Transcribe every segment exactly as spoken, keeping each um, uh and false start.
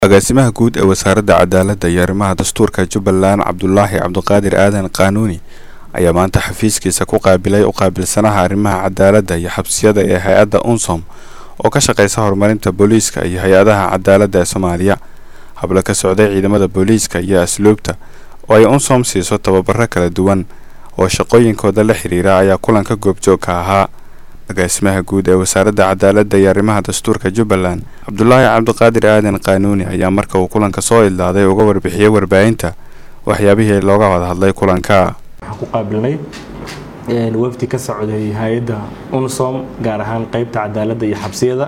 agaasimaha guud ee wasaaradda cadaaladda iyo arrimaha dastuurka Jubbaland Cabdullaahi Cabdiqaadir Aadan Qaanuuni ayaa maanta xafiiskiisa ku qaabilay u qaabilsanaha arrimaha cadaaladda iyo xabsiyada ee hay'adda UNSOM oo ka shaqeysa horumarinta booliiska iyo hay'adaha cadaaladda ee Soomaaliya. habla ka socday ciidamada booliiska iyo asluubta oo ay UNSOM siiso tababaro kala duwan oo shaqooyinkooda la xiriira ayaa kulanka goobjoog ka ahaa. agaasimaha guud ee wasaaradda cadaaladda iyo arrimaha dastuurka Jubbaland Cabdullaahi Cabdiqaadir Aadan Qaanuuni ayaa marka uu kulanka soo ilaaday uga warbixiyay warbaahinta waxyaabihii looga wada hadlay kulanka. waxaan ku qaabilnay een wafdi ka socday hay'adda UNSOM gaar ahaan qaybta cadaaladda iyo xabsiyada.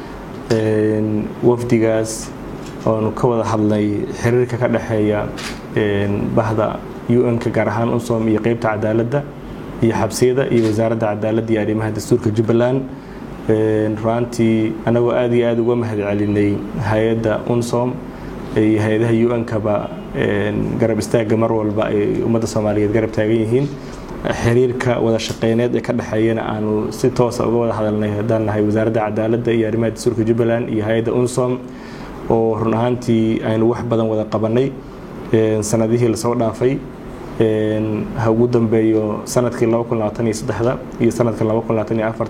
een wafdigaas oo ka wada hadlay xiriirka ka dhaxeeya een bahda U N ka gaar ahaan UNSOM iyo qaybta cadaaladda iyo xabsiyada iyo wasaaradda cadaaladda iyo arrimaha dastuurka Jubbaland. een runtii anagu aad iyo aad uga mahadcelinay hay'adda UNSOM iyo hay'adaha U N ka ba een garab istaaga mar walba ay ummadda Soomaaliyeed garab taagan yihiin. xiriirka wada shaqeyneed ee ka dhaxeeyana aanu si toos ah uga wada hadalnay hadaan nahay wasaaradda cadaaladda iyo arrimaha dastuurka Jubbaland iyo hay'adda UNSOM oo run ahaantii aynu wax badan wada qabanay een sanadihii la soo dhaafay. een ha ugu dambeeyo sanadkii laba kun labaatan iyo saddex iyo sanadka laba kun labaatan iyo afar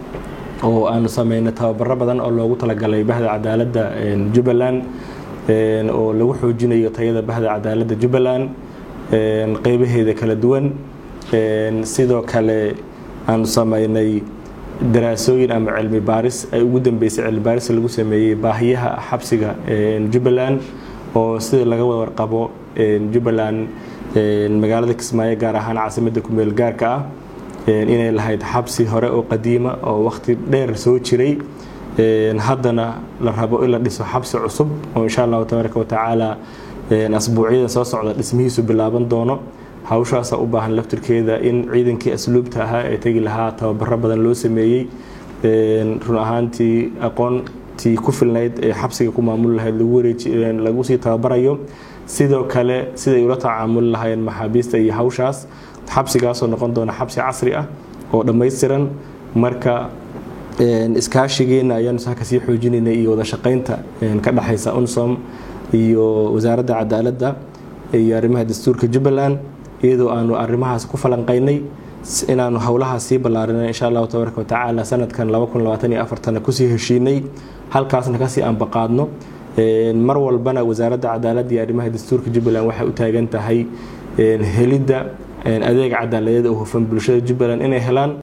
oo aanu sameynay tababaro badan oo loogu talagalay bahda cadaaladda ee Jubbaland een oo lagu xoojinayo tayada bahda cadaaladda Jubbaland een qaybaheeda kala duwan. een sidoo kale aanu sameynay daraasooyin ama cilmi baaris ay ugu dambeysay cilmi baaris lagu sameeyay baahiyaha xabsiga ee Jubbaland oo sida laga wada warqabo ee Jubbaland een magaalada Kismaayo gaar ahaan caasimadda ku meel gaarka ah een inay lahayd xabsi hore oo qadiima oo waqti dheer soo jiray. een haddana la rabo in la dhiso xabsi cusub oo insha Allah tabaaraka wa tacaala een asbuucyada soo socda dhismihiisu bilaaban doono. hawshaas u baahan laftirkeeda in ciidankii asluubta ahaa ee tagi lahaa tababaro badan loo sameeyay. een run ahaantii aqoontii ku filnayd ee xabsiga ku maamul lahayd lagu wareejin lagu sii tababarayo. sidoo kale sida ay ula tacaamul lahayn maxaabiista iyo hawshaas xabsigaas oo noqon doona xabsi casri ah oo dhameystiran. marka een iskaashigeena ayaan saaka ka sii xoojinaynay iyo wada shaqeynta een ka dhaxaysa UNSOM iyo wasaaradda cadaaladda iyo arrimaha dastuurka Jubbaland iyadoo aanu arrimahaas ku falanqeynay inaanu hawlaha sii balaarinay insha Allah tabaaraka wa tacaala sanadkan laba kun labaatan iyo afar ku sii heshiinay halkaasna ka sii anbaqaadno. een mar walbana wasaaradda cadaaladda iyo arrimaha dastuurka Jubbaland waxay u taagan tahay een helidda een adeeg cadaaladeed oo hufan bulshada Jubbaland inay helaan.